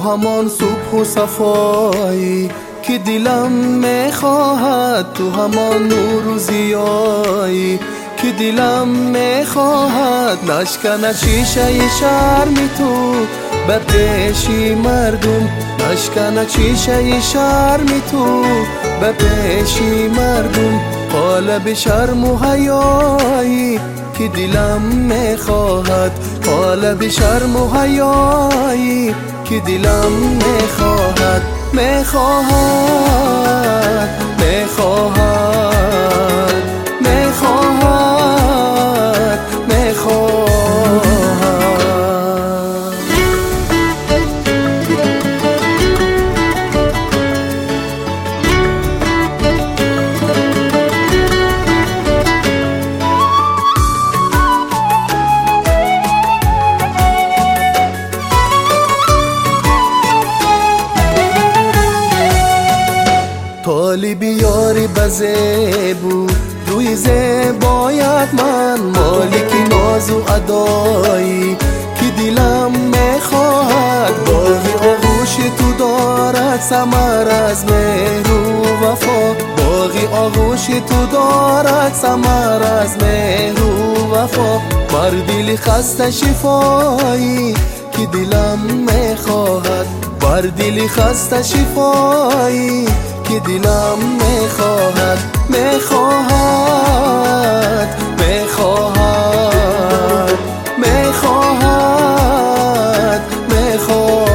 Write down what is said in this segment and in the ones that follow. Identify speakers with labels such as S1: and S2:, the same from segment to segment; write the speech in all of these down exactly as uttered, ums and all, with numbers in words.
S1: همان صبح و صفایی که دلم میخواهد، تو همان نور و ضیایی که دلم میخواهد. نشکند شیشه شرم تو به پیشی مردم، نشکند شیشه شرم تو به پیشی مردم. قالب شرم و حیایی که دلم میخواهد، قالب شرم و حیایی که دلم میخواهد، میخواهد میخواهد میخواهد میخواهد. طالب یاری بزیبو روی زیبایت من، مالک ناز و ادایی که دلم میخواهد. باغی آغوش تو دارد ثمر از مهر و وفا، باغی آغوش تو دارد ثمر از مهر و وفا. بر دل خسته شفایی که دلم میخواهد، بر دل خسته شفایی که دلم میخواهد، میخواهد میخواهد میخواهد میخواهد.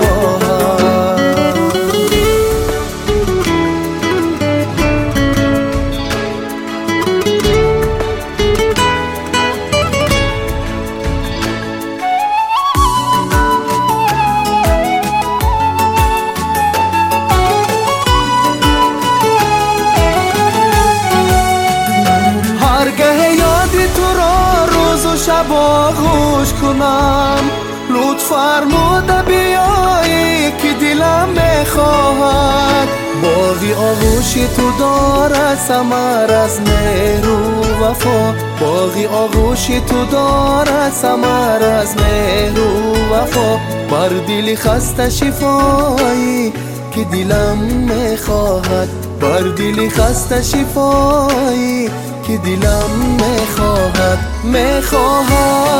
S1: شب آغوش کنم لطف فرموده بیایی که دلم میخواهد. باغی آغوش تو دارد ثمر از مهر و وفا، باغی آغوش تو دارد ثمر از مهر و وفا. بر دل خسته شفایی که دلم میخواهد، بر دل خسته شفایی که دلم میخواهد، میخواهد